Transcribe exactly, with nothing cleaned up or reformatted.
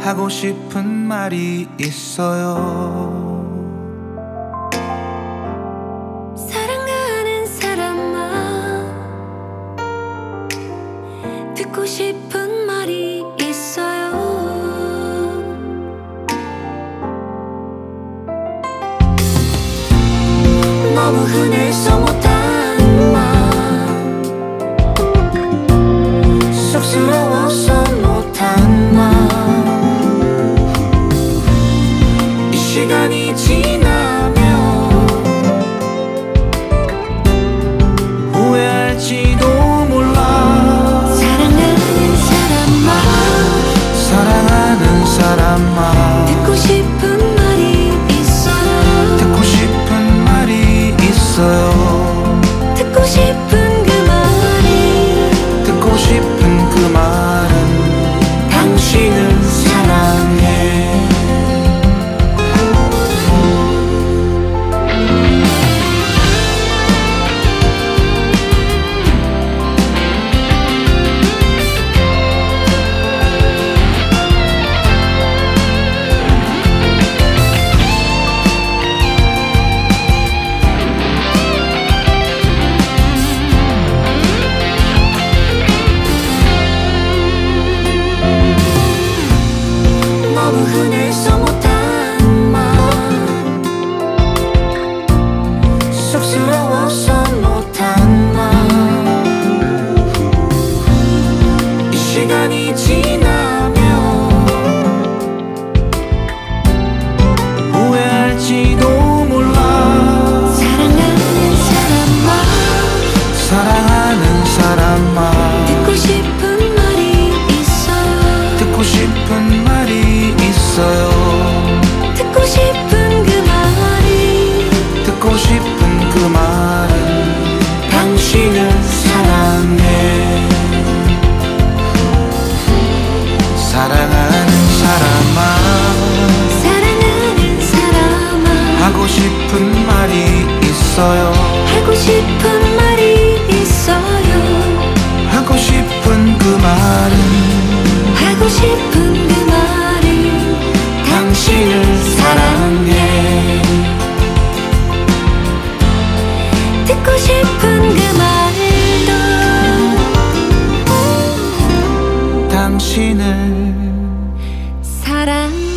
하고 싶은 말이 있어요. 사랑하는 사람아, 듣고 싶은 말이 있어요. 너무 흔해서 못한 말, 쑥스러워서 못한 말, 이 시간이 지나면 후회할지도 몰라. 사랑하는 사람아, 사랑하는 사람아, 듣고 싶은 말이 있어요. 듣고 싶은 말이 있어요. 듣고 싶은 그 말이, 듣고 싶은 그 말은 당신을 사랑해. 너무 흔해서 못한 말, 쑥스러워서 못한 말, 이 시간이 지나면 후회할지도 몰라. 사랑하는 사람아, 사랑하는 사람아, 듣고 싶은 말이 있어요. 듣고 싶은 말이 있어요. 듣고 싶은 그 말이, 듣고 싶은 그 말은 당신을 사랑해. 사랑하는 사람아, 사랑하는 사람아, 하고 싶은 말이 있어요. 하고 싶은 말이 있어요. 하고 싶은 그 말은 하고 싶은 그 말이 당신을 사랑해. 듣고 싶은 그 말도 당신을 사랑